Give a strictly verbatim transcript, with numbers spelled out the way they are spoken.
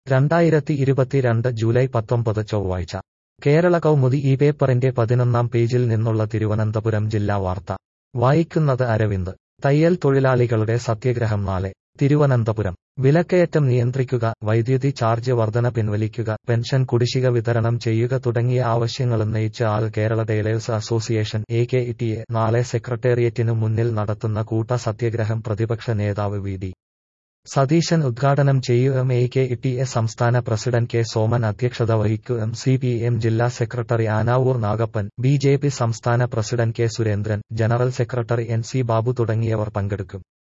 രണ്ടായിരത്തി ഇരുപത്തിരണ്ട് ജൂലൈ പത്തൊമ്പത് ചൊവ്വാഴ്ച കേരള കൗമുദി ഈ പേപ്പറിന്റെ പതിനൊന്നാം പേജിൽ നിന്നുള്ള തിരുവനന്തപുരം ജില്ലാ വാർത്ത വായിക്കുന്നത് അരവിന്ദ്. തയ്യൽ തൊഴിലാളികളുടെ സത്യഗ്രഹം നാളെ. തിരുവനന്തപുരം. വിലക്കയറ്റം നിയന്ത്രിക്കുക, വൈദ്യുതി ചാർജ് വർധന പിൻവലിക്കുക, പെൻഷൻ കുടിശ്ശിക വിതരണം ചെയ്യുക തുടങ്ങിയ ആവശ്യങ്ങളുന്നയിച്ച് All Kerala Tailors Association A K T A നാളെ സെക്രട്ടേറിയറ്റിനു മുന്നിൽ നടത്തുന്ന കൂട്ട സത്യഗ്രഹം പ്രതിപക്ഷ നേതാവ് വി ഡി സതീശൻ ഉദ്ഘാടനം ചെയ്യും. എ കെ ടി എ സംസ്ഥാന പ്രസിഡന്റ് കെ സോമൻ അധ്യക്ഷത വഹിക്കും. സി പി എം ജില്ലാ secretary Anavoor Nagappan, B J P സംസ്ഥാന president K Surendran, general secretary N C Babu തുടങ്ങിയവർ പങ്കെടുക്കും.